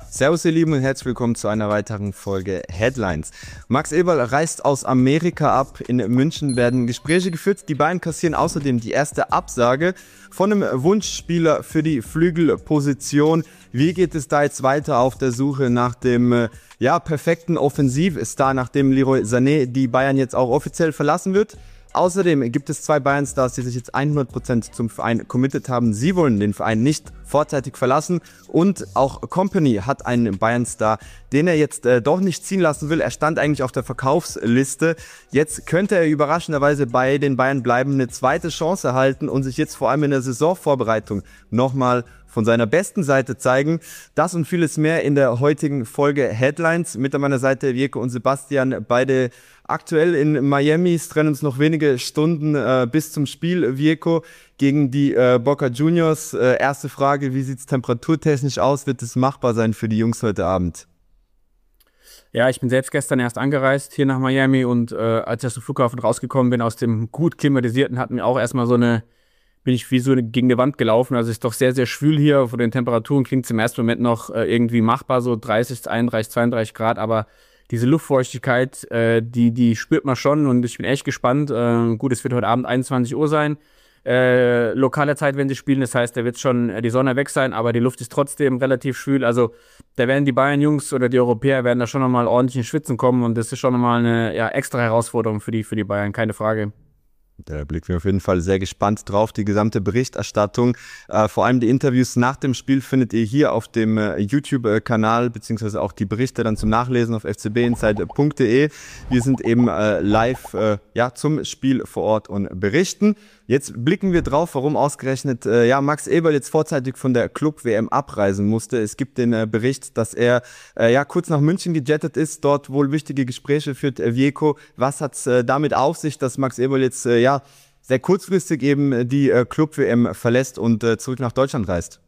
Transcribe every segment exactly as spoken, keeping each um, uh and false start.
Servus ihr Lieben und herzlich willkommen zu einer weiteren Folge Headlines. Max Eberl reist aus Amerika ab. In München werden Gespräche geführt. Die Bayern kassieren außerdem die erste Absage von einem Wunschspieler für die Flügelposition. Wie geht es da jetzt weiter auf der Suche nach dem ja, perfekten Offensivstar, nachdem Leroy Sané die Bayern jetzt auch offiziell verlassen wird? Außerdem gibt es zwei Bayern-Stars, die sich jetzt hundert Prozent zum Verein committed haben. Sie wollen den Verein nicht vorzeitig verlassen und auch Kompany hat einen Bayern-Star, den er jetzt äh, doch nicht ziehen lassen will. Er stand eigentlich auf der Verkaufsliste. Jetzt könnte er überraschenderweise bei den Bayern bleiben, eine zweite Chance erhalten und sich jetzt vor allem in der Saisonvorbereitung nochmal von seiner besten Seite zeigen. Das und vieles mehr in der heutigen Folge Headlines. Mit an meiner Seite Wirko und Sebastian, beide aktuell in Miami. Es trennen uns noch wenige Stunden äh, bis zum Spiel, Wirko, gegen die äh, Boca Juniors. Äh, erste Frage, wie sieht es temperaturtechnisch aus? Wird es machbar sein für die Jungs heute Abend? Ja, ich bin selbst gestern erst angereist hier nach Miami und äh, als ich aus dem Flughafen rausgekommen bin, aus dem gut klimatisierten, hatten wir auch erstmal so eine bin ich wie so gegen die Wand gelaufen. Also es ist doch sehr, sehr schwül hier. Von den Temperaturen klingt es im ersten Moment noch äh, irgendwie machbar, so dreißig, einunddreißig, zweiunddreißig Grad. Aber diese Luftfeuchtigkeit, äh, die, die spürt man schon und ich bin echt gespannt. Äh, gut, es wird heute Abend einundzwanzig Uhr sein. Äh, lokale Zeit, wenn sie spielen. Das heißt, da wird schon äh, die Sonne weg sein, aber die Luft ist trotzdem relativ schwül. Also da werden die Bayern-Jungs oder die Europäer werden da schon nochmal ordentlich in Schwitzen kommen und das ist schon nochmal eine ja, extra Herausforderung für die, für die Bayern, keine Frage. Da blicken wir auf jeden Fall sehr gespannt drauf, die gesamte Berichterstattung. Äh, vor allem die Interviews nach dem Spiel findet ihr hier auf dem äh, YouTube-Kanal, beziehungsweise auch die Berichte dann zum Nachlesen auf f c b insider punkt d e. Wir sind eben äh, live äh, ja, zum Spiel vor Ort und berichten. Jetzt blicken wir drauf, warum ausgerechnet äh, ja, Max Eberl jetzt vorzeitig von der Club-W M abreisen musste. Es gibt den äh, Bericht, dass er äh, ja kurz nach München gejettet ist, dort wohl wichtige Gespräche führt. Äh, Wirko, was hat es äh, damit auf sich, dass Max Eberl jetzt äh, ja sehr kurzfristig eben die äh, Club-W M verlässt und äh, zurück nach Deutschland reist?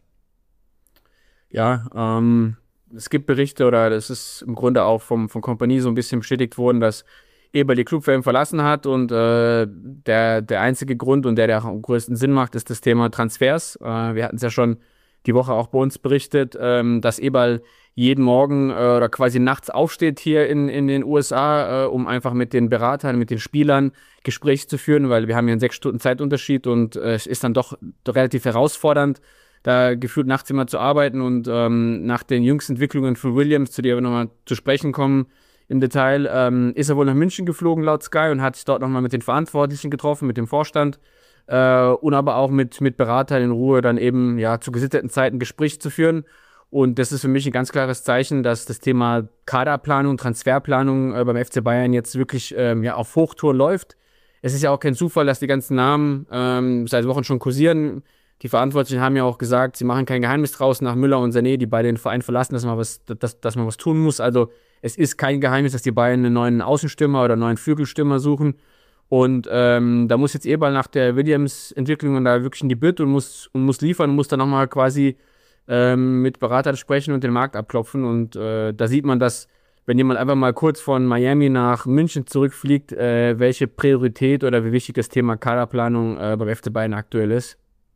Ja, ähm, es gibt Berichte oder das ist im Grunde auch vom, von Kompanie so ein bisschen bestätigt worden, dass Eberl die Club-W M verlassen hat und äh, der, der einzige Grund und der, der am größten Sinn macht, ist das Thema Transfers. Äh, wir hatten es ja schon die Woche auch bei uns berichtet, ähm, dass Eberl jeden Morgen äh, oder quasi nachts aufsteht hier in, in den U S A, äh, um einfach mit den Beratern, mit den Spielern Gespräche zu führen, weil wir haben ja einen sechs Stunden Zeitunterschied und äh, es ist dann doch relativ herausfordernd, da gefühlt nachts immer zu arbeiten und ähm, nach den jüngsten Entwicklungen von Williams, zu der wir nochmal zu sprechen kommen, im Detail, ähm, ist er wohl nach München geflogen laut Sky und hat sich dort nochmal mit den Verantwortlichen getroffen, mit dem Vorstand äh, und aber auch mit, mit Beratern in Ruhe dann eben ja zu gesitteten Zeiten Gespräche zu führen. Und das ist für mich ein ganz klares Zeichen, dass das Thema Kaderplanung, Transferplanung äh, beim F C Bayern jetzt wirklich ähm, ja, auf Hochtouren läuft. Es ist ja auch kein Zufall, dass die ganzen Namen ähm, seit Wochen schon kursieren. Die Verantwortlichen haben ja auch gesagt, sie machen kein Geheimnis draus nach Müller und Sané, die beide den Verein verlassen, dass man was, dass, dass man was tun muss. Also es ist kein Geheimnis, dass die Bayern einen neuen Außenstürmer oder einen neuen Flügelstürmer suchen. Und ähm, da muss jetzt Eberl nach der Williams-Entwicklung da wirklich in die Bütt und muss, und muss liefern und muss dann nochmal quasi ähm, mit Beratern sprechen und den Markt abklopfen. Und äh, da sieht man, dass wenn jemand einfach mal kurz von Miami nach München zurückfliegt, äh, welche Priorität oder wie wichtig das Thema Kaderplanung äh, beim F C Bayern aktuell ist.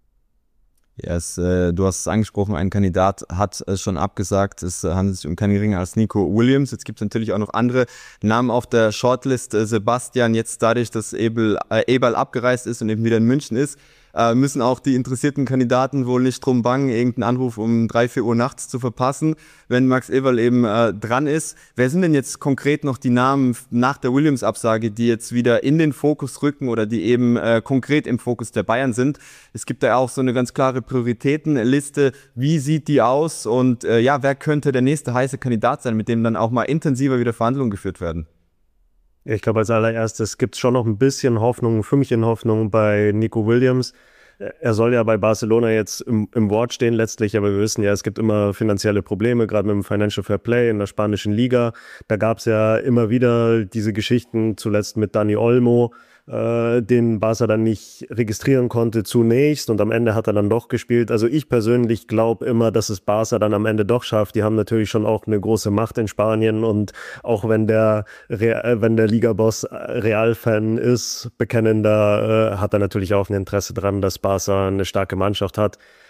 Ja, es, äh, du hast es angesprochen, ein Kandidat hat es schon abgesagt. Es äh, handelt sich um keinen geringer als Nico Williams. Jetzt gibt es natürlich auch noch andere Namen auf der Shortlist. Äh, Sebastian, jetzt dadurch, dass Eberl, äh, Eberl abgereist ist und eben wieder in München ist, äh, müssen auch die interessierten Kandidaten wohl nicht drum bangen, irgendeinen Anruf um drei, vier Uhr nachts zu verpassen, wenn Max Eberl eben äh, dran ist. Wer sind denn jetzt konkret noch die Namen nach der Williams-Absage, die jetzt wieder in den Fokus rücken oder die eben äh, konkret im Fokus der Bayern sind? Es gibt da auch so eine ganz klare Prioritätenliste. Wie sieht die aus? Und äh, ja, wer könnte der nächste heiße Kandidat sein, mit dem dann auch mal intensiver wieder Verhandlungen geführt werden? Ich glaube, als allererstes gibt es schon noch ein bisschen Hoffnung, ein Fünkchen Hoffnung bei Nico Williams. Er soll ja bei Barcelona jetzt im, im Wort stehen letztlich, aber wir wissen ja, es gibt immer finanzielle Probleme, gerade mit dem Financial Fair Play in der spanischen Liga. Da gab es ja immer wieder diese Geschichten, zuletzt mit Dani Olmo, äh, den Barca dann nicht registrieren konnte zunächst und am Ende hat er dann doch gespielt. Also ich persönlich glaube immer, dass es Barca dann am Ende doch schafft. Die haben natürlich schon auch eine große Macht in Spanien und auch wenn der, Real, wenn der Liga-Boss Real-Fan ist, bekennender, äh, hat er natürlich auch ein Interesse dran, dass Barca eine starke Mannschaft hat.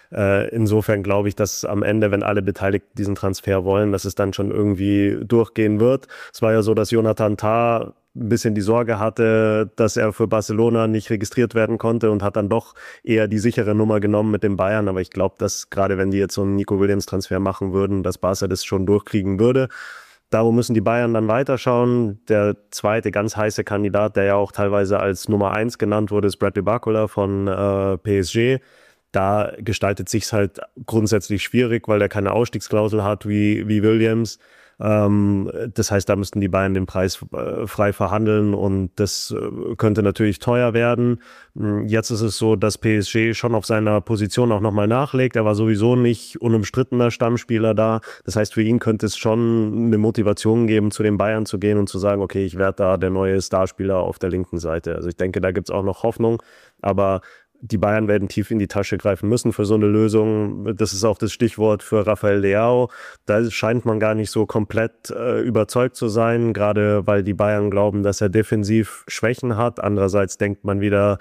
Äh, insofern glaube ich, dass am Ende, wenn alle Beteiligten diesen Transfer wollen, dass es dann schon irgendwie durchgehen wird. Es war ja so, dass Jonathan Tah ein bisschen die Sorge hatte, dass er für Barcelona nicht registriert werden konnte und hat dann doch eher die sichere Nummer genommen mit den Bayern. Aber ich glaube, dass gerade wenn die jetzt so einen Nico Williams-Transfer machen würden, dass Barca das schon durchkriegen würde. Darum müssen die Bayern dann weiterschauen. Der zweite ganz heiße Kandidat, der ja auch teilweise als Nummer eins genannt wurde, ist Bradley Barcola von äh, P S G. Da gestaltet sich's halt grundsätzlich schwierig, weil er keine Ausstiegsklausel hat wie, wie Williams. Ähm, das heißt, da müssten die Bayern den Preis äh, frei verhandeln und das äh, könnte natürlich teuer werden. Jetzt ist es so, dass P S G schon auf seiner Position auch nochmal nachlegt. Er war sowieso nicht unumstrittener Stammspieler da. Das heißt, für ihn könnte es schon eine Motivation geben, zu den Bayern zu gehen und zu sagen, okay, ich werde da der neue Starspieler auf der linken Seite. Also ich denke, da gibt's auch noch Hoffnung, aber die Bayern werden tief in die Tasche greifen müssen für so eine Lösung. Das ist auch das Stichwort für Rafael Leao. Da scheint man gar nicht so komplett äh, überzeugt zu sein, gerade weil die Bayern glauben, dass er defensiv Schwächen hat. Andererseits denkt man wieder,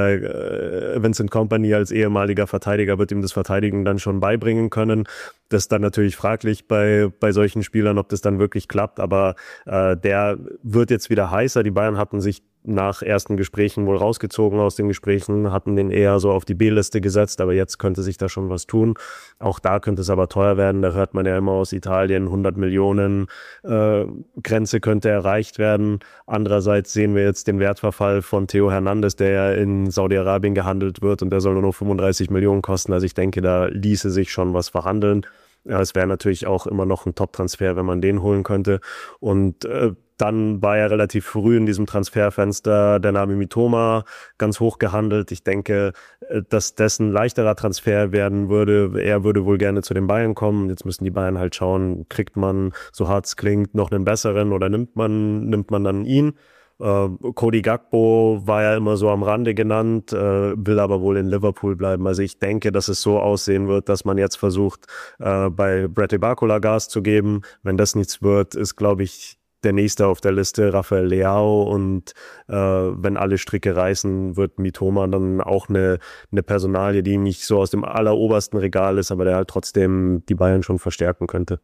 äh, Vincent Kompany als ehemaliger Verteidiger wird ihm das Verteidigen dann schon beibringen können. Das ist dann natürlich fraglich bei, bei solchen Spielern, ob das dann wirklich klappt. Aber äh, der wird jetzt wieder heißer. Die Bayern hatten sich nach ersten Gesprächen wohl rausgezogen aus den Gesprächen, hatten den eher so auf die B-Liste gesetzt, aber jetzt könnte sich da schon was tun. Auch da könnte es aber teuer werden, da hört man ja immer aus Italien, hundert Millionen äh, Grenze könnte erreicht werden. Andererseits sehen wir jetzt den Wertverfall von Theo Hernandez, der ja in Saudi-Arabien gehandelt wird und der soll nur noch fünfunddreißig Millionen kosten. Also ich denke, da ließe sich schon was verhandeln. Ja, es wäre natürlich auch immer noch ein Top-Transfer, wenn man den holen könnte. Und äh, dann war ja relativ früh in diesem Transferfenster der Name Mitoma ganz hoch gehandelt. Ich denke, dass das ein leichterer Transfer werden würde. Er würde wohl gerne zu den Bayern kommen. Jetzt müssen die Bayern halt schauen, kriegt man, so hart es klingt, noch einen besseren oder nimmt man, nimmt man dann ihn? Uh, Cody Gakpo war ja immer so am Rande genannt, uh, will aber wohl in Liverpool bleiben. Also ich denke, dass es so aussehen wird, dass man jetzt versucht, uh, bei Bradley Barcola Gas zu geben. Wenn das nichts wird, ist, glaube ich, der nächste auf der Liste Rafael Leao und äh, wenn alle Stricke reißen, wird Mitoma dann auch eine, eine Personalie, die nicht so aus dem allerobersten Regal ist, aber der halt trotzdem die Bayern schon verstärken könnte.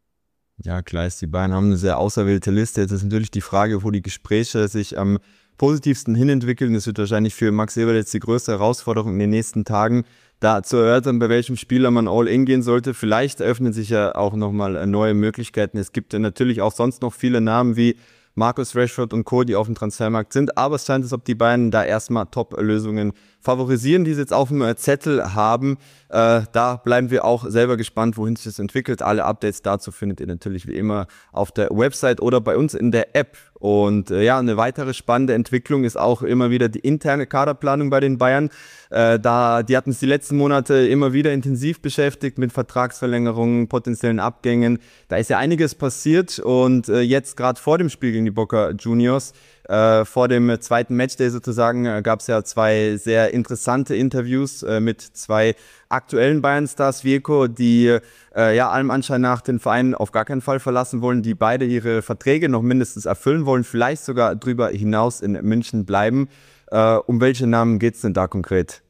Ja, klar ist, die Bayern haben eine sehr auserwählte Liste. Jetzt ist natürlich die Frage, wo die Gespräche sich am positivsten hinentwickeln. Das wird wahrscheinlich für Max Eberl jetzt die größte Herausforderung in den nächsten Tagen, da zu erörtern, bei welchem Spieler man all in gehen sollte. Vielleicht eröffnen sich ja auch nochmal neue Möglichkeiten. Es gibt ja natürlich auch sonst noch viele Namen wie Marcus Rashford und Co., die auf dem Transfermarkt sind. Aber es scheint, als ob die Bayern da erstmal Top-Lösungen favorisieren, die sie jetzt auf dem Zettel haben. Äh, da bleiben wir auch selber gespannt, wohin sich das entwickelt. Alle Updates dazu findet ihr natürlich wie immer auf der Website oder bei uns in der App. Und äh, ja, eine weitere spannende Entwicklung ist auch immer wieder die interne Kaderplanung bei den Bayern. Äh, da, die hatten es die letzten Monate immer wieder intensiv beschäftigt mit Vertragsverlängerungen, potenziellen Abgängen. Da ist ja einiges passiert und äh, jetzt gerade vor dem Spiel gegen die Boca Juniors, äh, vor dem äh, zweiten Matchday sozusagen, äh, gab es ja zwei sehr interessante Interviews äh, mit zwei aktuellen Bayern-Stars, Vieco, die äh, ja allem Anschein nach den Verein auf gar keinen Fall verlassen wollen, die beide ihre Verträge noch mindestens erfüllen wollen, vielleicht sogar drüber hinaus in München bleiben. Äh, um welche Namen geht es denn da konkret?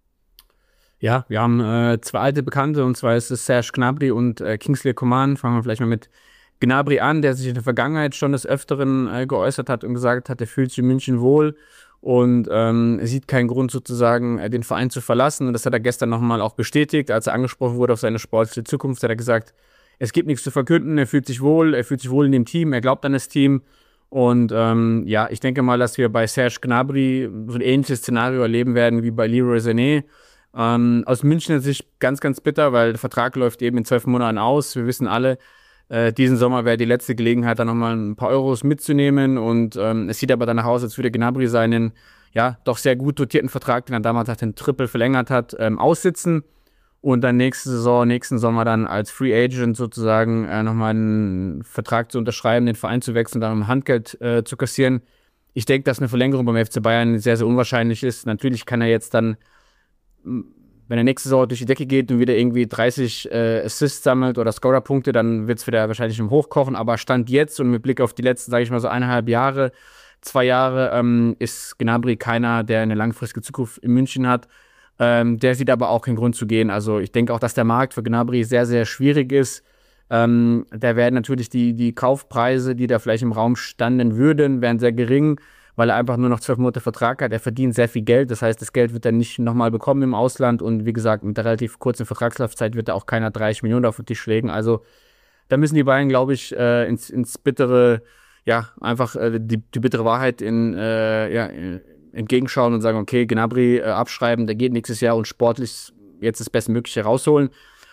Ja, wir haben äh, zwei alte Bekannte, und zwar ist es Serge Gnabry und äh, Kingsley Coman. Fangen wir vielleicht mal mit Gnabry an, der sich in der Vergangenheit schon des Öfteren äh, geäußert hat und gesagt hat, er fühlt sich in München wohl und ähm, er sieht keinen Grund sozusagen, äh, den Verein zu verlassen. Und das hat er gestern nochmal auch bestätigt, als er angesprochen wurde auf seine sportliche Zukunft, hat er gesagt, es gibt nichts zu verkünden, er fühlt sich wohl, er fühlt sich wohl in dem Team, er glaubt an das Team. Und ähm, ja, ich denke mal, dass wir bei Serge Gnabry so ein ähnliches Szenario erleben werden wie bei Leroy Sané. Ähm, aus Münchner Sicht ganz, ganz bitter, weil der Vertrag läuft eben in zwölf Monaten aus. Wir wissen alle, äh, diesen Sommer wäre die letzte Gelegenheit, da nochmal ein paar Euros mitzunehmen. Und ähm, es sieht aber danach aus, als würde Gnabry seinen ja doch sehr gut dotierten Vertrag, den er damals hat, den Triple verlängert hat, ähm, aussitzen. Und dann nächste Saison, nächsten Sommer dann als Free Agent sozusagen äh, nochmal einen Vertrag zu unterschreiben, den Verein zu wechseln, dann um Handgeld äh, zu kassieren. Ich denke, dass eine Verlängerung beim F C Bayern sehr, sehr unwahrscheinlich ist. Natürlich kann er jetzt dann, wenn er nächste Saison durch die Decke geht und wieder irgendwie dreißig äh, Assists sammelt oder Scorer-Punkte, dann wird es wieder wahrscheinlich im Hochkochen. Aber Stand jetzt und mit Blick auf die letzten, sage ich mal so eineinhalb Jahre, zwei Jahre, ähm, ist Gnabry keiner, der eine langfristige Zukunft in München hat. Ähm, der sieht aber auch keinen Grund zu gehen. Also ich denke auch, dass der Markt für Gnabry sehr, sehr schwierig ist. Ähm, da werden natürlich die, die Kaufpreise, die da vielleicht im Raum standen würden, wären sehr gering, weil er einfach nur noch zwölf Monate Vertrag hat. Er verdient sehr viel Geld. Das heißt, das Geld wird er nicht nochmal bekommen im Ausland. Und wie gesagt, mit der relativ kurzen Vertragslaufzeit wird er auch keiner dreißig Millionen auf den Tisch legen. Also da müssen die beiden, glaube ich, äh, ins, ins bittere, ja, einfach äh, die, die bittere Wahrheit in, äh, ja, entgegenschauen und sagen, okay, Gnabry äh, abschreiben, der geht nächstes Jahr und sportlich jetzt das Bestmögliche rausholen.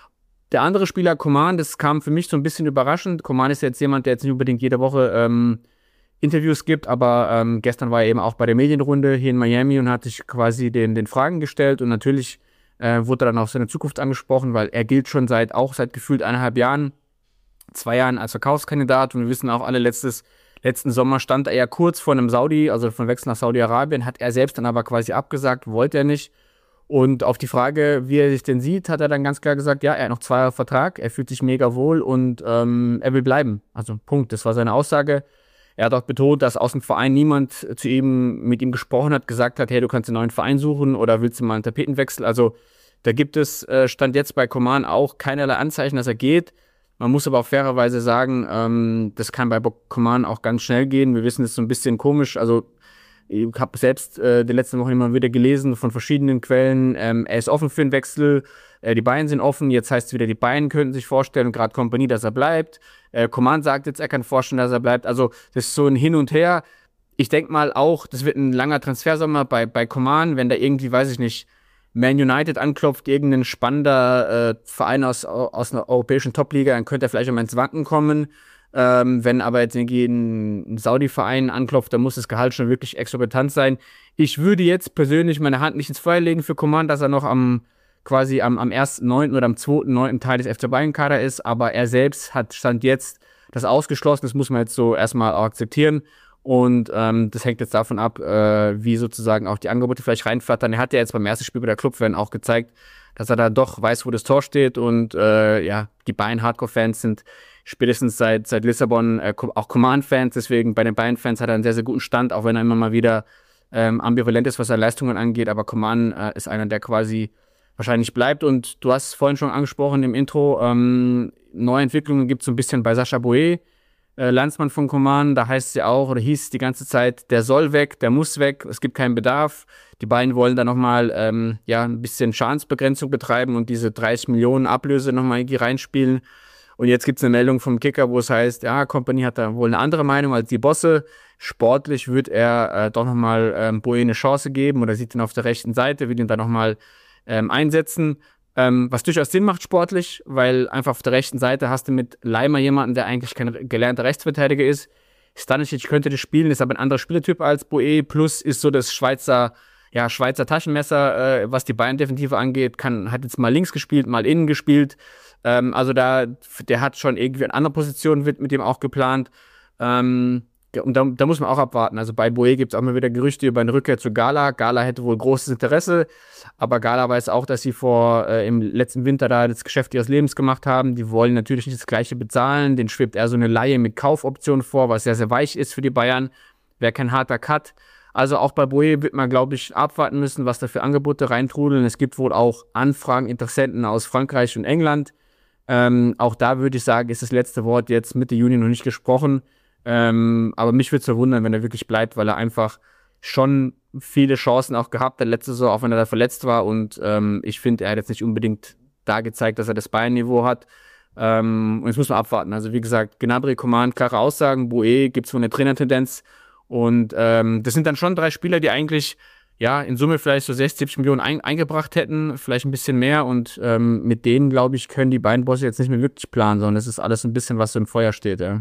Der andere Spieler, Coman, das kam für mich so ein bisschen überraschend. Coman ist jetzt jemand, der jetzt nicht unbedingt jede Woche ähm, Interviews gibt, aber ähm, gestern war er eben auch bei der Medienrunde hier in Miami und hat sich quasi den, den Fragen gestellt und natürlich äh, wurde dann auf seine Zukunft angesprochen, weil er gilt schon seit auch seit gefühlt eineinhalb Jahren, zwei Jahren als Verkaufskandidat und wir wissen auch alle, letztes, letzten Sommer stand er ja kurz vor einem Saudi, also von Wechsel nach Saudi-Arabien, hat er selbst dann aber quasi abgesagt, wollte er nicht. Und auf die Frage, wie er sich denn sieht, hat er dann ganz klar gesagt, ja, er hat noch zwei Jahre Vertrag, er fühlt sich mega wohl und ähm, er will bleiben. Also Punkt, das war seine Aussage. Er hat auch betont, dass aus dem Verein niemand zu ihm, mit ihm gesprochen hat, gesagt hat, hey, du kannst einen neuen Verein suchen oder willst du mal einen Tapetenwechsel? Also da gibt es, äh, stand jetzt bei Coman auch keinerlei Anzeichen, dass er geht. Man muss aber auch fairerweise sagen, ähm, das kann bei Coman auch ganz schnell gehen. Wir wissen, das ist so ein bisschen komisch. Also ich habe selbst äh, die letzten Wochen immer wieder gelesen von verschiedenen Quellen, ähm, er ist offen für einen Wechsel, äh, die Bayern sind offen, jetzt heißt es wieder, die Bayern könnten sich vorstellen, gerade Kompanie, dass er bleibt. Äh, Coman sagt jetzt, er kann vorstellen, dass er bleibt. Also das ist so ein Hin und Her. Ich denke mal auch, das wird ein langer Transfersommer bei, bei Coman, wenn da irgendwie, weiß ich nicht, Man United anklopft, irgendein spannender äh, Verein aus, aus einer europäischen Topliga, dann könnte er vielleicht auch mal ins Wanken kommen. Ähm, wenn aber jetzt irgendwie ein, ein Saudi-Verein anklopft, dann muss das Gehalt schon wirklich exorbitant sein. Ich würde jetzt persönlich meine Hand nicht ins Feuer legen für Coman, dass er noch am quasi am, am ersten neunten oder am zweiten neunten Teil des F C Bayern-Kader ist, aber er selbst hat Stand jetzt das ausgeschlossen, das muss man jetzt so erstmal auch akzeptieren und ähm, das hängt jetzt davon ab, äh, wie sozusagen auch die Angebote vielleicht reinflattern. Er hat ja jetzt beim ersten Spiel bei der Clubfan auch gezeigt, dass er da doch weiß, wo das Tor steht und äh, ja, die Bayern-Hardcore-Fans sind spätestens seit, seit Lissabon äh, auch Coman-Fans, deswegen bei den Bayern-Fans hat er einen sehr, sehr guten Stand, auch wenn er immer mal wieder ähm, ambivalent ist, was seine Leistungen angeht, aber Coman äh, ist einer, der quasi wahrscheinlich bleibt und du hast es vorhin schon angesprochen im Intro, ähm, neue Entwicklungen gibt es so ein bisschen bei Sacha Boey, äh, Landsmann von Coman, da heißt es ja auch, oder hieß es die ganze Zeit, der soll weg, der muss weg, es gibt keinen Bedarf, die beiden wollen da nochmal ähm, ja, ein bisschen Schadensbegrenzung betreiben und diese dreißig Millionen Ablöse nochmal irgendwie reinspielen. Und jetzt gibt es eine Meldung vom Kicker, wo es heißt, ja, Kompanie hat da wohl eine andere Meinung als die Bosse. Sportlich wird er äh, doch nochmal ähm, Boey eine Chance geben oder sieht ihn auf der rechten Seite, will ihn da nochmal ähm, einsetzen. Ähm, was durchaus Sinn macht sportlich, weil einfach auf der rechten Seite hast du mit Leimer jemanden, der eigentlich kein gelernter Rechtsverteidiger ist. Stanisic könnte das spielen, ist aber ein anderer Spielertyp als Boey, plus ist so das Schweizer, ja, Schweizer Taschenmesser, äh, was die Bayern-Defensive angeht, kann, hat jetzt mal links gespielt, mal innen gespielt. Ähm, also da, der hat schon irgendwie an anderer Position wird mit dem auch geplant. Ähm, und da, da muss man auch abwarten. Also bei Boey gibt es auch mal wieder Gerüchte über eine Rückkehr zu Gala. Gala hätte wohl großes Interesse, aber Gala weiß auch, dass sie vor äh, im letzten Winter da das Geschäft ihres Lebens gemacht haben. Die wollen natürlich nicht das Gleiche bezahlen. Den schwebt eher so eine Laie mit Kaufoption vor, was sehr, sehr weich ist für die Bayern. Wäre kein harter Cut. Also auch bei Boey wird man, glaube ich, abwarten müssen, was da für Angebote reintrudeln. Es gibt wohl auch Anfragen, Interessenten aus Frankreich und England. Ähm, auch da würde ich sagen, ist das letzte Wort jetzt Mitte Juni noch nicht gesprochen. Ähm, aber mich würde es verwundern, wenn er wirklich bleibt, weil er einfach schon viele Chancen auch gehabt hat letzte Saison, auch wenn er da verletzt war. Und ähm, ich finde, er hat jetzt nicht unbedingt da gezeigt, dass er das Bayern-Niveau hat. Ähm, und jetzt muss man abwarten. Also wie gesagt, Gnabry, Coman, klare Aussagen. Boey gibt es wohl eine Trainertendenz. Und ähm, das sind dann schon drei Spieler, die eigentlich ja in Summe vielleicht so sechzig, siebzig Millionen ein, eingebracht hätten, vielleicht ein bisschen mehr. Und ähm, mit denen, glaube ich, können die beiden Bosse jetzt nicht mehr wirklich planen, sondern es ist alles ein bisschen, was so im Feuer steht. Ja.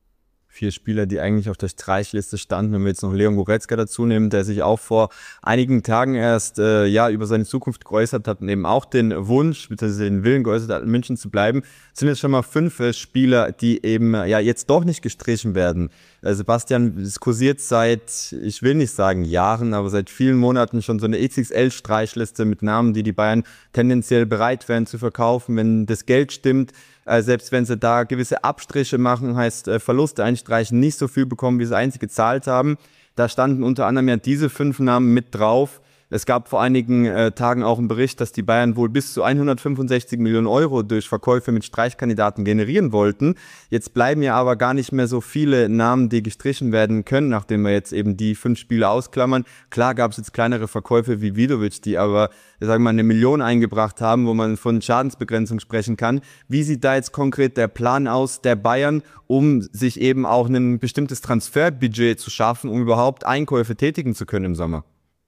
Vier Spieler, die eigentlich auf der Streichliste standen, wenn wir jetzt noch Leon Goretzka dazu nehmen, der sich auch vor einigen Tagen erst äh, ja über seine Zukunft geäußert hat und eben auch den Wunsch, bzw. den Willen geäußert hat, in München zu bleiben, sind jetzt schon mal fünf äh, Spieler, die eben äh, ja jetzt doch nicht gestrichen werden. Äh, Sebastian, es kursiert seit, ich will nicht sagen Jahren, aber seit vielen Monaten schon so eine X X L-Streichliste mit Namen, die die Bayern tendenziell bereit wären zu verkaufen, wenn das Geld stimmt. Äh, selbst wenn sie da gewisse Abstriche machen, heißt äh, Verluste einstreichen, nicht so viel bekommen, wie sie einzig gezahlt haben. Da standen unter anderem ja diese fünf Namen mit drauf. Es gab vor einigen äh, Tagen auch einen Bericht, dass die Bayern wohl bis zu hundertfünfundsechzig Millionen Euro durch Verkäufe mit Streichkandidaten generieren wollten. Jetzt bleiben ja aber gar nicht mehr so viele Namen, die gestrichen werden können, nachdem wir jetzt eben die fünf Spiele ausklammern. Klar gab es jetzt kleinere Verkäufe wie Vidovic, die aber, sagen wir mal, eine Million eingebracht haben, wo man von Schadensbegrenzung sprechen kann. Wie sieht da jetzt konkret der Plan aus der Bayern, um sich eben auch ein bestimmtes Transferbudget zu schaffen, um überhaupt Einkäufe tätigen zu können im Sommer?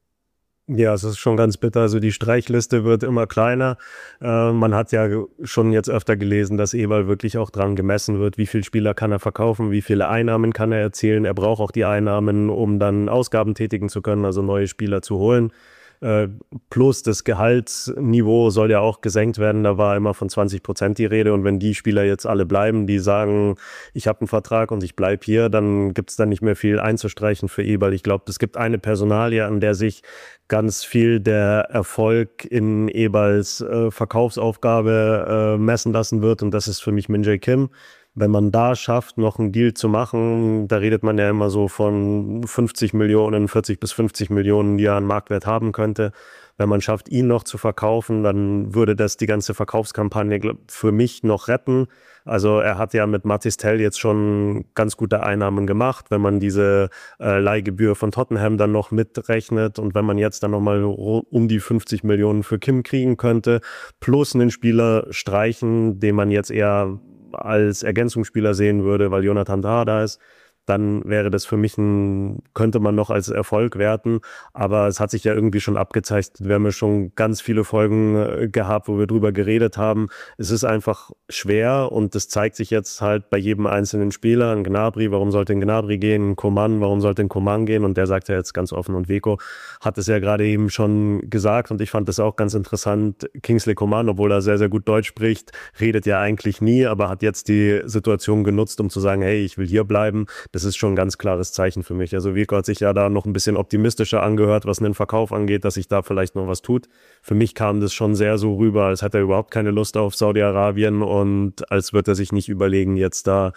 Ja, es ist schon ganz bitter. Also die Streichliste wird immer kleiner. Äh, man hat ja schon jetzt öfter gelesen, dass Eberl wirklich auch dran gemessen wird, wie viele Spieler kann er verkaufen, wie viele Einnahmen kann er erzielen. Er braucht auch die Einnahmen, um dann Ausgaben tätigen zu können, also neue Spieler zu holen. Äh, plus das Gehaltsniveau soll ja auch gesenkt werden. Da war immer von zwanzig Prozent die Rede. Und wenn die Spieler jetzt alle bleiben, die sagen, ich habe einen Vertrag und ich bleibe hier, dann gibt es dann nicht mehr viel einzustreichen für Eberl. Ich glaube, es gibt eine Personalie, an der sich ganz viel der Erfolg in Eberls äh, Verkaufsaufgabe äh, messen lassen wird. Und das ist für mich Min Jae Kim. Wenn man da schafft, noch einen Deal zu machen, da redet man ja immer so von fünfzig Millionen, vierzig bis fünfzig Millionen, die er an Marktwert haben könnte. Wenn man schafft, ihn noch zu verkaufen, dann würde das die ganze Verkaufskampagne für mich noch retten. Also er hat ja mit Mathys Tel jetzt schon ganz gute Einnahmen gemacht, wenn man diese äh, Leihgebühr von Tottenham dann noch mitrechnet und wenn man jetzt dann nochmal um die fünfzig Millionen für Kim kriegen könnte, plus einen Spieler streichen, den man jetzt eher als Ergänzungsspieler sehen würde, weil Jonathan Tah da ist, dann wäre das für mich ein, könnte man noch als Erfolg werten, aber es hat sich ja irgendwie schon abgezeichnet. Wir haben ja schon ganz viele Folgen gehabt, wo wir drüber geredet haben. Es ist einfach schwer und das zeigt sich jetzt halt bei jedem einzelnen Spieler. Ein Gnabry, warum sollte ein Gnabry gehen? Ein Coman, warum sollte ein Coman gehen? Und der sagt ja jetzt ganz offen und Veko hat es ja gerade eben schon gesagt und ich fand das auch ganz interessant. Kingsley Coman, obwohl er sehr, sehr gut Deutsch spricht, redet ja eigentlich nie, aber hat jetzt die Situation genutzt, um zu sagen, hey, ich will hier bleiben. Das ist schon ein ganz klares Zeichen für mich. Also Veko hat sich ja da noch ein bisschen optimistischer angehört, was den Verkauf angeht, dass sich da vielleicht noch was tut. Für mich kam das schon sehr so rüber, als hätte er überhaupt keine Lust auf Saudi-Arabien und als würde er sich nicht überlegen, jetzt da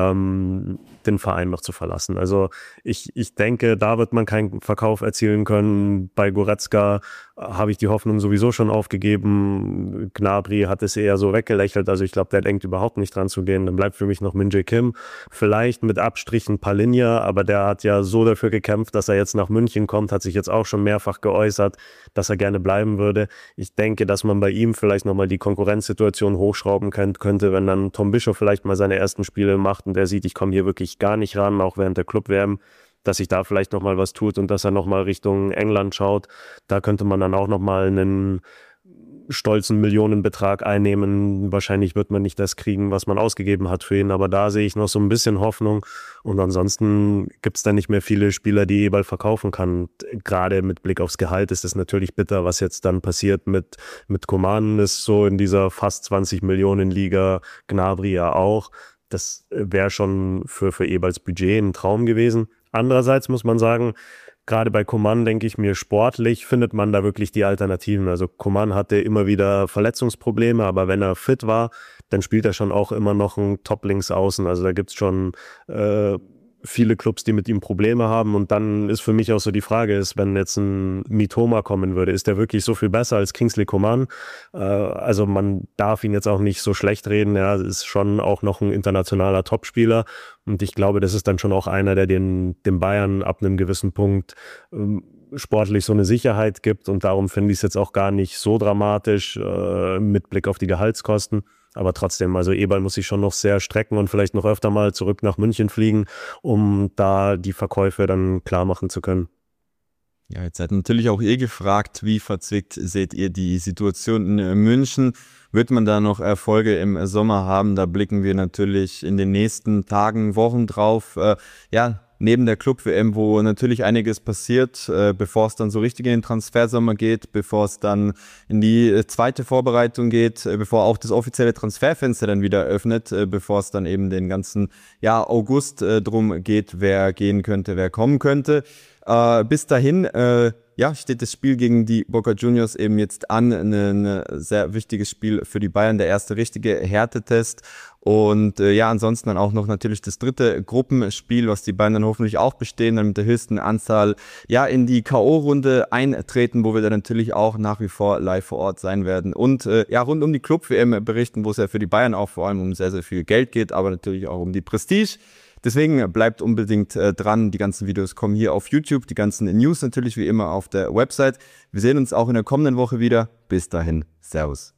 ähm, den Verein noch zu verlassen. Also ich, ich denke, da wird man keinen Verkauf erzielen können. Bei Goretzka habe ich die Hoffnung sowieso schon aufgegeben. Gnabry hat es eher so weggelächelt. Also ich glaube, der denkt überhaupt nicht dran zu gehen. Dann bleibt für mich noch Min Jae Kim. Vielleicht mit Abstrichen Palinja, aber der hat ja so dafür gekämpft, dass er jetzt nach München kommt, hat sich jetzt auch schon mehrfach geäußert, dass er gerne bleiben würde. Ich denke, dass man bei ihm vielleicht nochmal die Konkurrenzsituation hochschrauben könnte, wenn dann Tom Bischoff vielleicht mal seine ersten Spiele macht und der sieht, ich komme hier wirklich gar nicht ran, auch während der Club-W M, dass sich da vielleicht nochmal was tut und dass er nochmal Richtung England schaut. Da könnte man dann auch nochmal einen stolzen Millionenbetrag einnehmen. Wahrscheinlich wird man nicht das kriegen, was man ausgegeben hat für ihn, aber da sehe ich noch so ein bisschen Hoffnung und ansonsten gibt es da nicht mehr viele Spieler, die Eberl verkaufen kann. Gerade mit Blick aufs Gehalt ist es natürlich bitter, was jetzt dann passiert mit, mit Coman, ist so in dieser fast zwanzig Millionen Liga, Gnabry ja auch. Das wäre schon für, für Eberls Budget ein Traum gewesen. Andererseits muss man sagen, gerade bei Coman denke ich mir, sportlich findet man da wirklich die Alternativen. Also Coman hatte immer wieder Verletzungsprobleme, aber wenn er fit war, dann spielt er schon auch immer noch ein Top-Links-Außen. Also da gibt's schon äh, viele Clubs, die mit ihm Probleme haben. Und dann ist für mich auch so die Frage, ist, wenn jetzt ein Mitoma kommen würde, ist der wirklich so viel besser als Kingsley Coman? Äh, also man darf ihn jetzt auch nicht so schlecht reden. Ja, ist schon auch noch ein internationaler Topspieler. Und ich glaube, das ist dann schon auch einer, der den, den Bayern ab einem gewissen Punkt ähm, sportlich so eine Sicherheit gibt. Und darum finde ich es jetzt auch gar nicht so dramatisch äh, mit Blick auf die Gehaltskosten. Aber trotzdem, also Eberl muss sich schon noch sehr strecken und vielleicht noch öfter mal zurück nach München fliegen, um da die Verkäufe dann klar machen zu können. Ja, jetzt seid natürlich auch ihr gefragt, wie verzwickt seht ihr die Situation in München? Wird man da noch Erfolge im Sommer haben? Da blicken wir natürlich in den nächsten Tagen, Wochen drauf. Äh, ja, neben der Club-W M, wo natürlich einiges passiert, äh, bevor es dann so richtig in den Transfersommer geht, bevor es dann in die äh, zweite Vorbereitung geht, äh, bevor auch das offizielle Transferfenster dann wieder öffnet, äh, bevor es dann eben den ganzen ja, August äh, drum geht, wer gehen könnte, wer kommen könnte. Äh, bis dahin, äh, ja, steht das Spiel gegen die Boca Juniors eben jetzt an. Ein ne sehr wichtiges Spiel für die Bayern, der erste richtige Härtetest. Und äh, ja, ansonsten dann auch noch natürlich das dritte Gruppenspiel, was die Bayern dann hoffentlich auch bestehen, dann mit der höchsten Anzahl ja in die K O-Runde eintreten, wo wir dann natürlich auch nach wie vor live vor Ort sein werden. Und äh, ja, rund um die Club-W M berichten, wo es ja für die Bayern auch vor allem um sehr, sehr viel Geld geht, aber natürlich auch um die Prestige. Deswegen bleibt unbedingt äh, dran. Die ganzen Videos kommen hier auf YouTube, die ganzen News natürlich wie immer auf der Website. Wir sehen uns auch in der kommenden Woche wieder. Bis dahin, Servus.